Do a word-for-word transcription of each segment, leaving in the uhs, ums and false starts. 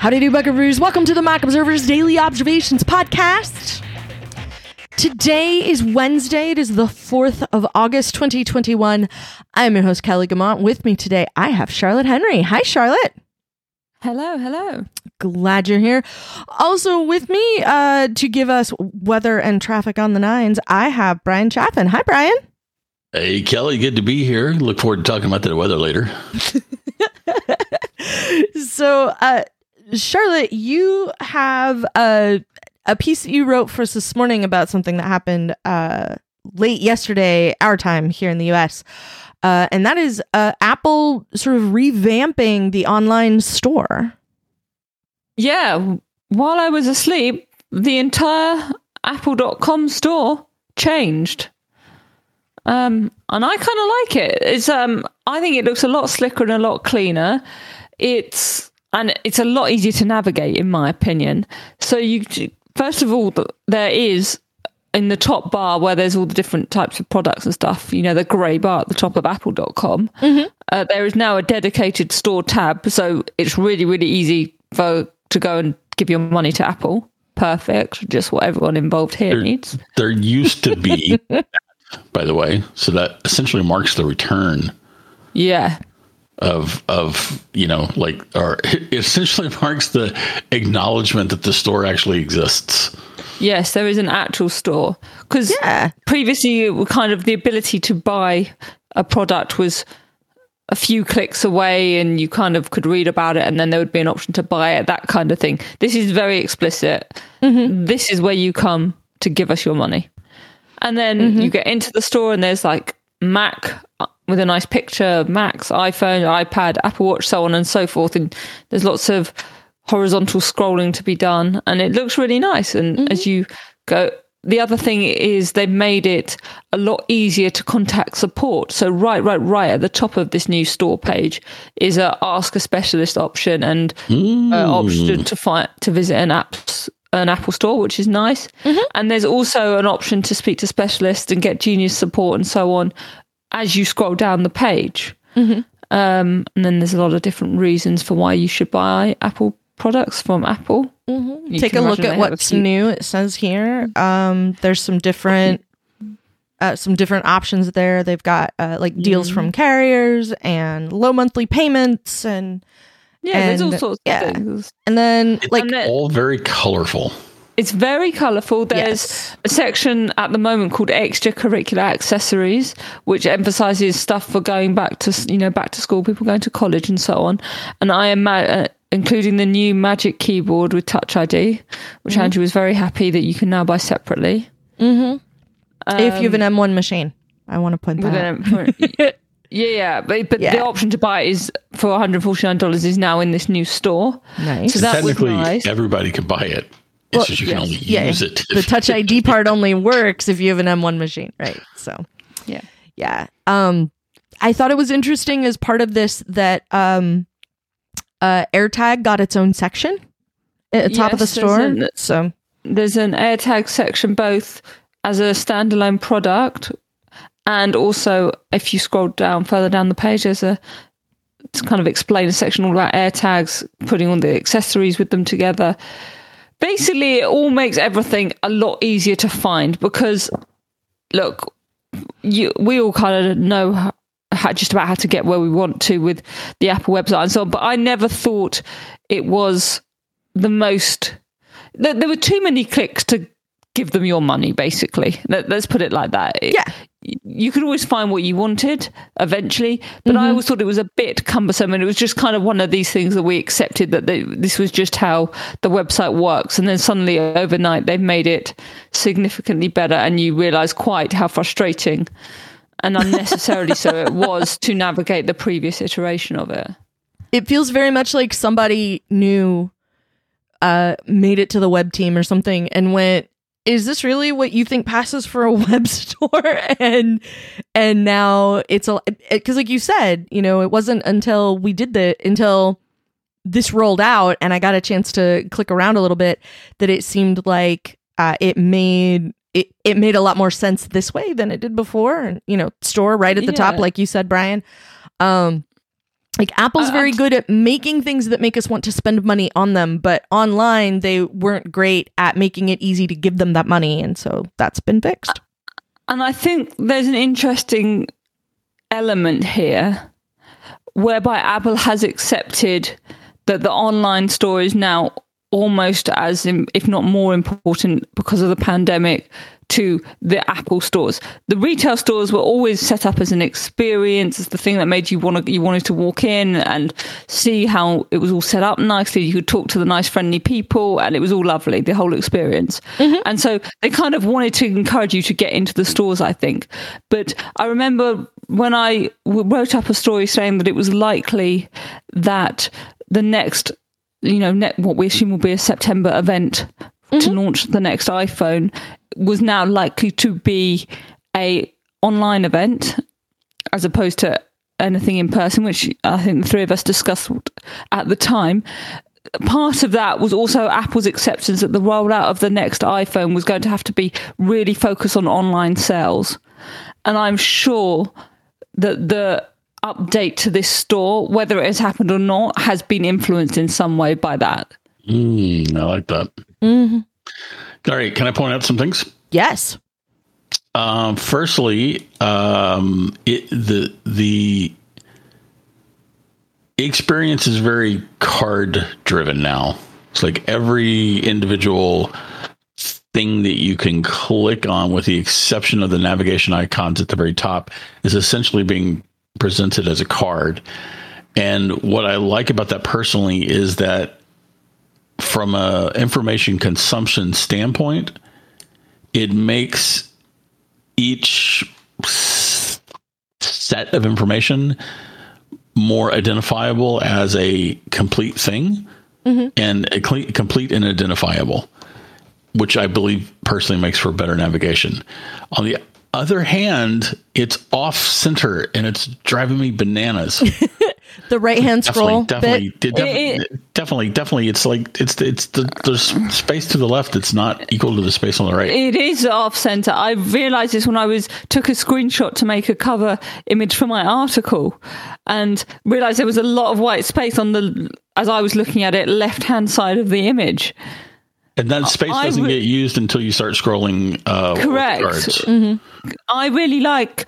Howdy do, Buckaroos. Welcome to the Mac Observer's Daily Observations Podcast. Today is Wednesday. It is the fourth of August, twenty twenty-one. I am your host, Kelly Gamont. With me today, I have Charlotte Henry. Hi, Charlotte. Hello, hello. Glad you're here. Also with me uh, to give us weather and traffic on the nines, I have Brian Chaffin. Hi, Brian. Hey, Kelly. Good to be here. Look forward to talking about the weather later. So, uh, Charlotte, you have a, a piece that you wrote for us this morning about something that happened uh, late yesterday, our time here in the U S, uh, and that is uh, Apple sort of revamping the online store. Yeah, while I was asleep, the entire apple dot com store changed. Um, and I kind of like it. It's um, I think it looks a lot slicker and a lot cleaner. It's and it's a lot easier to navigate, in my opinion. So you, first of all, there is in the top bar where there's all the different types of products and stuff. You know, the grey bar at the top of apple dot com. Mm-hmm. Uh, there is now a dedicated store tab, so it's really, really easy for to go and give your money to Apple. Perfect, just what everyone involved here there, needs. There used to be, by the way, so that essentially marks the return. Yeah. Of, of, you know, like, or it essentially marks the acknowledgement that the store actually exists. Yes, there is an actual store. Because yeah. previously, it was kind of the ability to buy a product was a few clicks away and you kind of could read about it and then there would be an option to buy it, that kind of thing. This is very explicit. Mm-hmm. This is where you come to give us your money. And then mm-hmm. you get into the store and there's like Mac with a nice picture, Macs, iPhone, iPad, Apple Watch, so on and so forth. And there's lots of horizontal scrolling to be done. And it looks really nice. And mm-hmm. as you go, the other thing is they've made it a lot easier to contact support. So right, right, right at the top of this new store page is a Ask a Specialist option and mm. uh, option to find to visit an app's an Apple store, which is nice. Mm-hmm. And there's also an option to speak to specialists and get Genius support and so on as you scroll down the page. Mm-hmm. Um, and then there's a lot of different reasons for why you should buy Apple products from Apple. Mm-hmm. Take a look at what's new. It says here. Um, there's some different uh, some different options there. They've got uh, like deals mm-hmm. from carriers and low monthly payments and yeah, and, there's all sorts yeah. of things. And then it's like all very colorful. It's very colourful. There's yes. a section at the moment called extracurricular accessories, which emphasises stuff for going back to, you know, back to school, people going to college and so on. And I am uh, including the new Magic Keyboard with Touch I D, which mm-hmm. Andrew was very happy that you can now buy separately. Mm-hmm. Um, if you have an M one machine, I want to point that out. Yeah, yeah, but, but yeah. the option to buy is for one hundred forty-nine dollars is now in this new store. Nice. So that technically, was nice. Everybody can buy it. It's well, just you yes. can only yeah, use it. The Touch I D part only works if you have an M one machine, right? So, yeah, yeah. Um, I thought it was interesting as part of this that um, uh, AirTag got its own section at the top yes, of the store. An, so there's an AirTag section both as a standalone product and also if you scroll down further down the page, there's a to kind of explain a section all about AirTags, putting all the accessories with them together. Basically, it all makes everything a lot easier to find because, look, you, we all kind of know how, how, just about how to get where we want to with the Apple website and so on, but I never thought it was the most... There, there were too many clicks to give them your money, basically. Let, let's put it like that. It, yeah. You could always find what you wanted eventually, but mm-hmm. I always thought it was a bit cumbersome, and it was just kind of one of these things that we accepted that they, this was just how the website works, and then suddenly overnight they've made it significantly better, and you realise quite how frustrating and unnecessarily so it was to navigate the previous iteration of it. It feels very much like somebody new uh, made it to the web team or something and went, is this really what you think passes for a web store? And and now it's a because like you said, you know, it wasn't until we did the until this rolled out and I got a chance to click around a little bit that it seemed like uh, it made it it made a lot more sense this way than it did before. And you know, store right at the yeah. top, like you said, Brian. Um, Like Apple's Uh, very good at making things that make us want to spend money on them, but online they weren't great at making it easy to give them that money, and so that's been fixed. And I think there's an interesting element here whereby Apple has accepted that the online store is now almost as, if not more important because of the pandemic, to the Apple stores. The retail stores were always set up as an experience, as the thing that made you want to, you wanted to walk in and see how it was all set up nicely. You could talk to the nice, friendly people, and it was all lovely, the whole experience. Mm-hmm. And so they kind of wanted to encourage you to get into the stores, I think. But I remember when I wrote up a story saying that it was likely that the next, you know, net, what we assume will be a September event mm-hmm. to launch the next iPhone, was now likely to be a online event as opposed to anything in person, which I think the three of us discussed at the time. Part of that was also Apple's acceptance that the rollout of the next iPhone was going to have to be really focused on online sales. And I'm sure that the update to this store, whether it has happened or not, has been influenced in some way by that. Mm, I like that. Mm-hmm. All right, can I point out some things? Yes. Um, firstly, um, it, the the experience is very card driven now. It's like every individual thing that you can click on, with the exception of the navigation icons at the very top, is essentially being presented as a card. And what I like about that personally is that from a information consumption standpoint, it makes each set of information more identifiable as a complete thing, mm-hmm. and a cle- complete and identifiable, which I believe personally makes for better navigation. On the other hand, it's off center and it's driving me bananas. The right hand scroll definitely, bit. Definitely, it, it, definitely, definitely. It's like it's it's the there's space to the left that's not equal to the space on the right. It is off center. I realized this when I was took a screenshot to make a cover image for my article, and realized there was a lot of white space on the, as I was looking at it, left hand side of the image. And that space doesn't re- get used until you start scrolling. Uh, correct. Mm-hmm. I really like,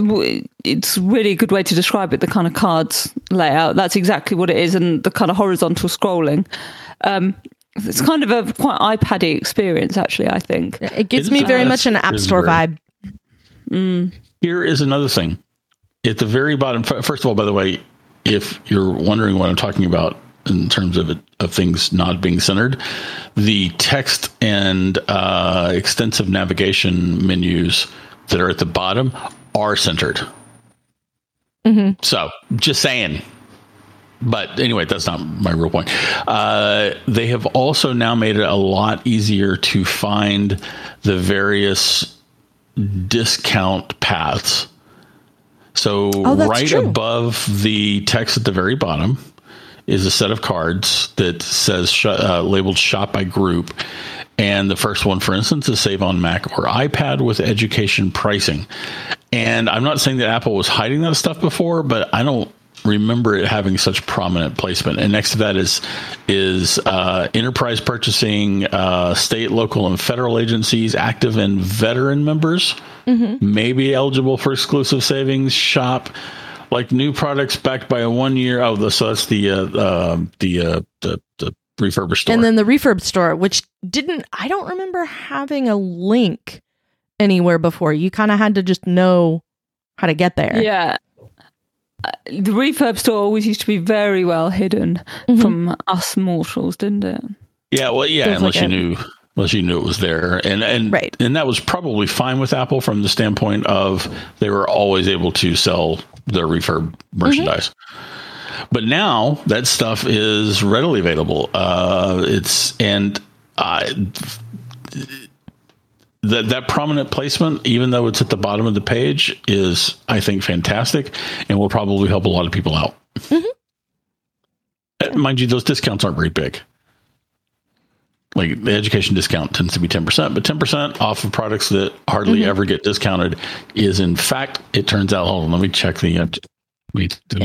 it's really a good way to describe it, the kind of cards layout. That's exactly what it is. And the kind of horizontal scrolling. Um, it's kind of a quite iPad-y experience, actually, I think. It gives me very much an App Store vibe. Mm. Here is another thing. At the very bottom, first of all, by the way, if you're wondering what I'm talking about, in terms of it, of things not being centered, the text and uh, extensive navigation menus that are at the bottom are centered. Mm-hmm. So just saying. But anyway, that's not my real point. Uh, they have also now made it a lot easier to find the various discount paths. So oh, right true. above the text at the very bottom is a set of cards that says sh- uh, labeled shop by group. And the first one, for instance, is save on Mac or iPad with education pricing. And I'm not saying that Apple was hiding that stuff before, but I don't remember it having such prominent placement. And next to that is is uh, enterprise purchasing, uh, state, local, and federal agencies, active and veteran members, mm-hmm. may be eligible for exclusive savings. Shop like new products backed by a one year. Oh, the, so that's the uh, uh, the, uh, the the refurbished store, and then the refurb store, which didn't. I don't remember having a link anywhere before. You kind of had to just know how to get there. Yeah. Uh, the refurb store always used to be very well hidden mm-hmm. from us mortals, didn't it? Yeah, well, yeah, Feels unless like you it. knew, unless you knew it was there, and and right. and that was probably fine with Apple from the standpoint of they were always able to sell their refurb merchandise. Mm-hmm. But now that stuff is readily available. Uh, it's and uh, that that prominent placement, even though it's at the bottom of the page, is, I think, fantastic and will probably help a lot of people out. Mm-hmm. Uh, mind you, those discounts aren't very big. Like the education discount tends to be ten percent, but ten percent off of products that hardly mm-hmm. ever get discounted is, in fact, it turns out, hold on, let me check the, uh, wait, yeah.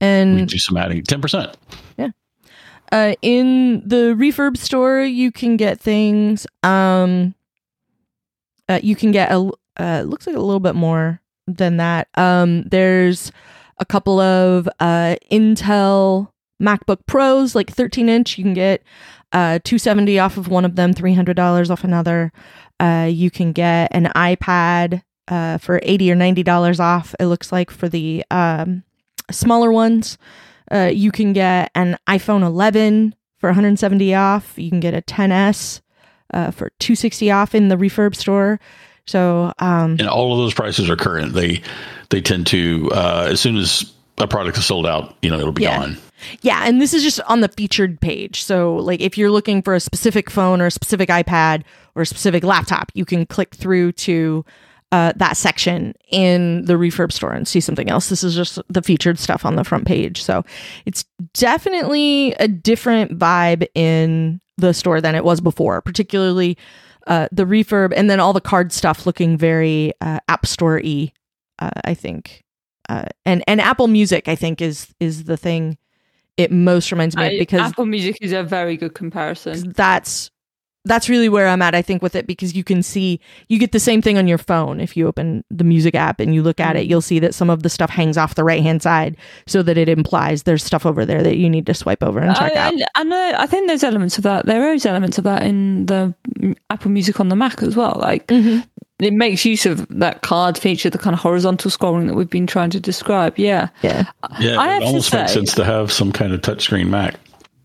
And we can do some adding. ten percent. Yeah. Uh, in the Refurb store, you can get things. Um, uh, you can get a uh, looks like a little bit more than that. Um, there's a couple of uh, Intel MacBook Pros, like thirteen inch. You can get uh, two hundred seventy dollars off of one of them, three hundred dollars off another. Uh, you can get an iPad uh, for eighty dollars or ninety dollars off, it looks like, for the um, smaller ones. Uh, you can get an iPhone eleven for one hundred seventy dollars off. You can get a X S uh, for two hundred sixty dollars off in the Refurb store. So, um, and all of those prices are current. They they tend to uh, as soon as a product is sold out, you know, it'll be yeah. gone. Yeah, and this is just on the featured page. So, like, if you're looking for a specific phone or a specific iPad or a specific laptop, you can click through to uh, that section in the Refurb store and see something else. This is just the featured stuff on the front page. So, it's definitely a different vibe in the store than it was before, particularly uh, the Refurb, and then all the card stuff looking very uh, App Store-y, uh, I think. Uh, and and Apple Music, I think, is is the thing it most reminds me of, because Apple Music is a very good comparison. That's that's really where I'm at, I think, with it, because you can see, you get the same thing on your phone. If you open the music app and you look at it, you'll see that some of the stuff hangs off the right hand side, so that it implies there's stuff over there that you need to swipe over and check I, out. And, and uh, I think there's elements of that. There is elements of that in the Apple Music on the Mac as well. Like, mm-hmm. It makes use of that card feature, the kind of horizontal scrolling that we've been trying to describe. Yeah. Yeah. Yeah. I it almost makes sense to have some kind of touchscreen Mac.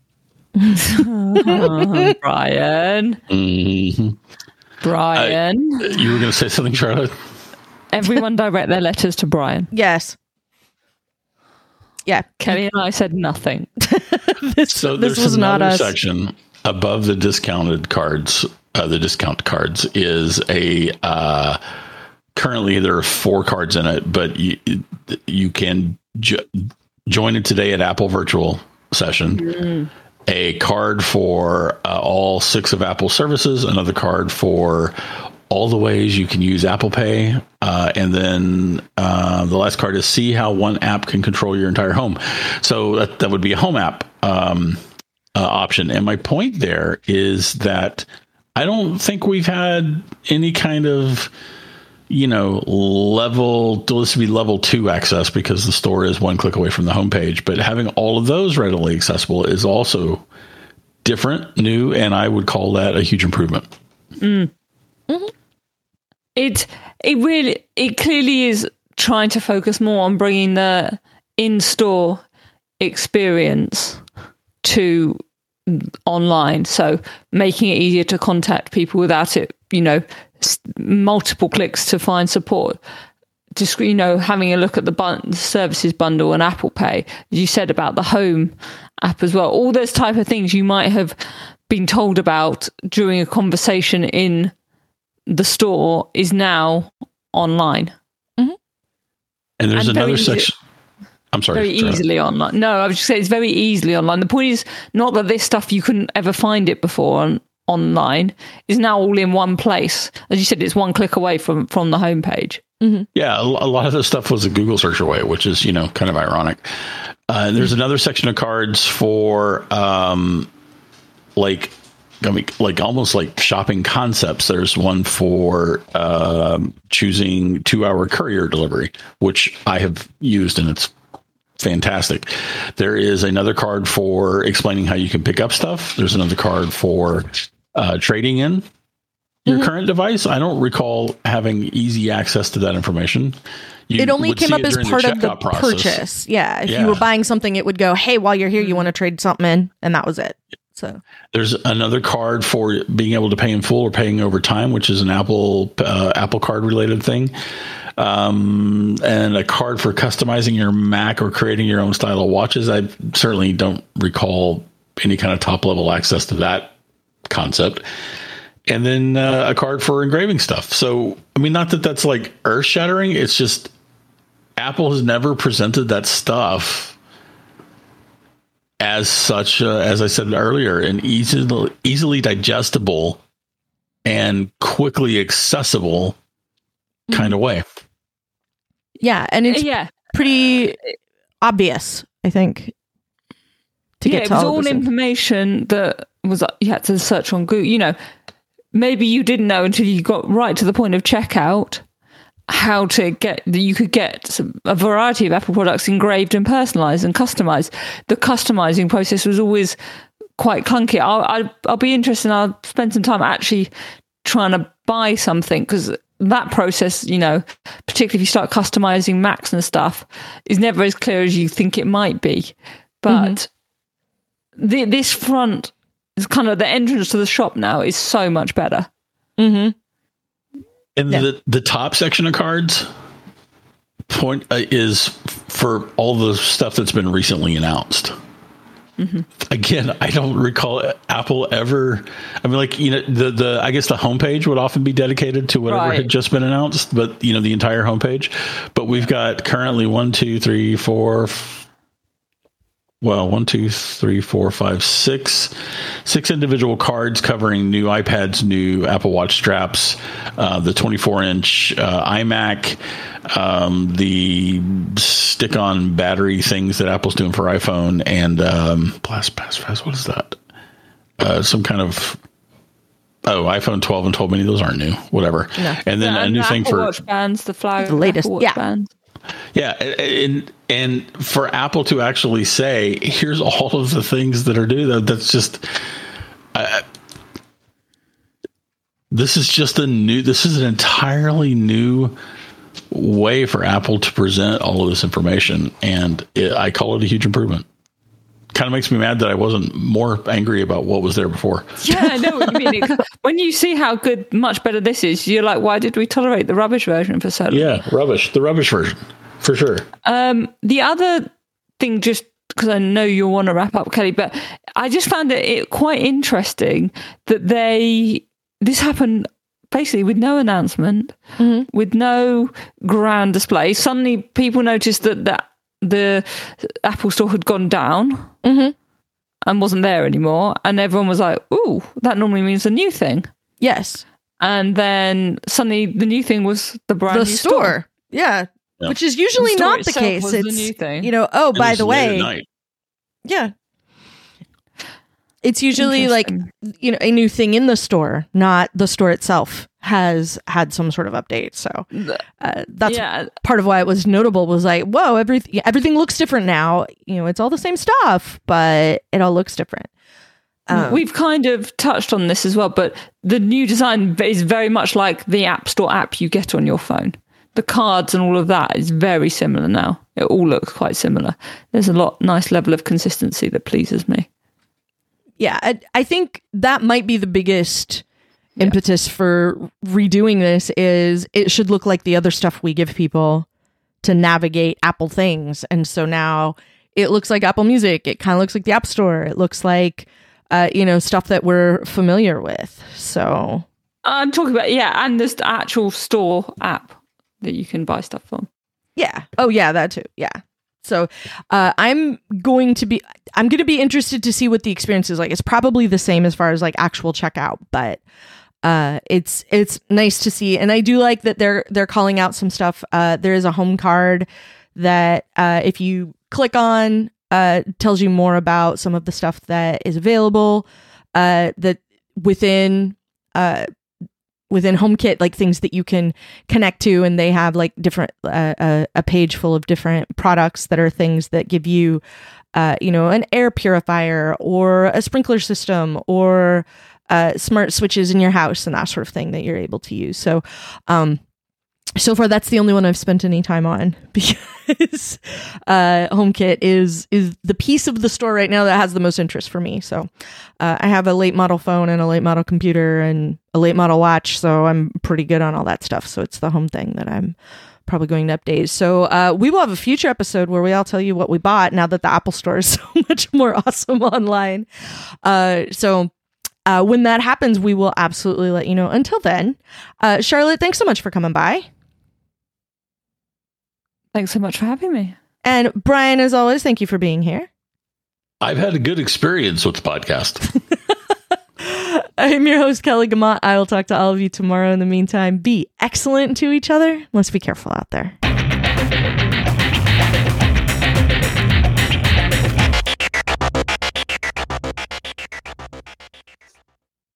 oh, Brian. Mm-hmm. Brian. I, you were going to say something, Charlotte? Everyone direct their letters to Brian. Yes. Yeah. Kelly and I said nothing. this so this there's was not another us. section above the discounted cards. Uh, the discount cards is a uh, currently there are four cards in it, but you you can jo- join it today at Apple Virtual Session. Mm. A card for uh, all six of Apple services, another card for all the ways you can use Apple Pay, uh, and then uh, the last card is see how one app can control your entire home. So that that would be a home app um, uh, option. And my point there is that I don't think we've had any kind of, you know, level, this would be level two access, because the store is one click away from the homepage. But having all of those readily accessible is also different, new, and I would call that a huge improvement. Mm. Mm-hmm. It it really it clearly is trying to focus more on bringing the in-store experience to online, so making it easier to contact people without it, you know, multiple clicks to find support. Just, you know, having a look at the bun- services bundle and Apple Pay, as you said about the home app as well. All those type of things you might have been told about during a conversation in the store is now online. Mm-hmm. And there's and another easy- section. I'm sorry. Very easily online. No, I was just saying it's very easily online. The point is not that this stuff you couldn't ever find it before on, online is now all in one place. As you said, it's one click away from, from the homepage. Mm-hmm. Yeah, a, a lot of this stuff was a Google search away, which is, you know, kind of ironic. Uh, and there's another section of cards for um, like, I mean, like almost like shopping concepts. There's one for um, choosing two-hour courier delivery, which I have used, and it's fantastic. There is another card for explaining how you can pick up stuff. There's another card for uh, trading in your mm-hmm. current device. I don't recall having easy access to that information. You it only came up as part the of the process. purchase. Yeah. If yeah. you were buying something, it would go, hey, while you're here, you want to trade something in? And that was it. So there's another card for being able to pay in full or paying over time, which is an Apple uh, Apple Card related thing. Um, and a card for customizing your Mac or creating your own style of watches. I certainly don't recall any kind of top level access to that concept. And then uh, a card for engraving stuff. So, I mean, not that that's like earth shattering. It's just Apple has never presented that stuff as such, uh, as I said earlier, an easily, easily digestible and quickly accessible kind of way. Yeah, and it's yeah. pretty obvious, I think, to yeah, get it to was all, all of this info. information that was you had to search on Google. You know, maybe you didn't know until you got right to the point of checkout how to get that you could get a variety of Apple products engraved and personalized and customized. The customizing process was always quite clunky. I'll, I'll, I'll be interested. I'll spend some time actually trying to buy something, because that process, you know, particularly if you start customizing Macs and stuff, is never as clear as you think it might be. But mm-hmm. the, this front is kind of the entrance to the shop now is so much better. Mm-hmm. And yeah. the, the top section of cards point uh, is for all the stuff that's been recently announced. Mm-hmm. Again, I don't recall Apple ever. I mean, like, you know, the, the I guess the homepage would often be dedicated to whatever right. had just been announced, but, you know, the entire homepage. But we've got currently one, two, three, four, f- well, one, two, three, four, five, six, six individual cards covering new iPads, new Apple Watch straps, uh, the twenty-four inch uh, iMac, um, the stick-on battery things that Apple's doing for iPhone, and um, Blast Pass Fast. What is that? Uh, some kind of oh, iPhone twelve and twelve mini. Those aren't new. Whatever. No. And then yeah, a and new the thing Apple for Watch bands, the flag, the latest, Apple Watch yeah. bands. Yeah, and and for Apple to actually say, here's all of the things that are due, that that's just, uh, this is just a new, this is an entirely new way for Apple to present all of this information, and it, I call it a huge improvement. Kind of makes me mad that I wasn't more angry about what was there before. Yeah, I know what you mean. It, when you see how good, much better this is, you're like, why did we tolerate the rubbish version for so long? Yeah, rubbish. The rubbish version, for sure. Um, the other thing, just because I know you'll want to wrap up, Kelly, but I just found it, it quite interesting that they, this happened basically with no announcement, mm-hmm. with no grand display. Suddenly people noticed that that the Apple Store had gone down mm-hmm. and wasn't there anymore, and everyone was like, ooh, that normally means a new thing. Yes. And then suddenly the new thing was the brand the new store. store. Yeah. Yeah. Which is usually the not the case. Was it's the new thing. You know, oh, And by it's the late way. at night. Yeah. It's usually like, you know, a new thing in the store, not the store itself has had some sort of update. So uh, that's yeah. part of why it was notable, was like, whoa, everything everything looks different now. You know, it's all the same stuff, but it all looks different. Um, We've kind of touched on this as well, but the new design is very much like the App Store app you get on your phone. The cards and all of that is very similar now. It all looks quite similar. There's a lot nice level of consistency that pleases me. Yeah, I, I think that might be the biggest yeah. impetus for redoing this, is it should look like the other stuff we give people to navigate Apple things. And so now it looks like Apple Music. It kind of looks like the App Store. It looks like, uh, you know, stuff that we're familiar with. So I'm talking about, yeah, and this actual store app that you can buy stuff from. Yeah. Oh, yeah, that too. Yeah. So uh, I'm going to be, I'm going to be interested to see what the experience is like. It's probably the same as far as like actual checkout, but uh, it's it's nice to see. And I do like that they're they're calling out some stuff. Uh, there is a home card that uh, if you click on, uh, tells you more about some of the stuff that is available. Uh, that within uh, within HomeKit, like things that you can connect to, and they have like different uh, uh, a page full of different products that are things that give you uh, you know, an air purifier or a sprinkler system or uh, smart switches in your house and that sort of thing that you're able to use. So um so far that's the only one I've spent any time on, because uh HomeKit is is the piece of the store right now that has the most interest for me. So uh, I have a late model phone and a late model computer and a late model watch, so I'm pretty good on all that stuff. So it's the home thing that I'm probably going to update. So uh, we will have a future episode where we all tell you what we bought now that the Apple Store is so much more awesome online. Uh, so uh, when that happens, we will absolutely let you know. Until then, uh, Charlotte, thanks so much for coming by. Thanks so much for having me. And Brian, as always, thank you for being here. I've had a good experience with the podcast. I'm your host, Kelly Guimont. I will talk to all of you tomorrow. In the meantime, be excellent to each other. Let's be careful out there.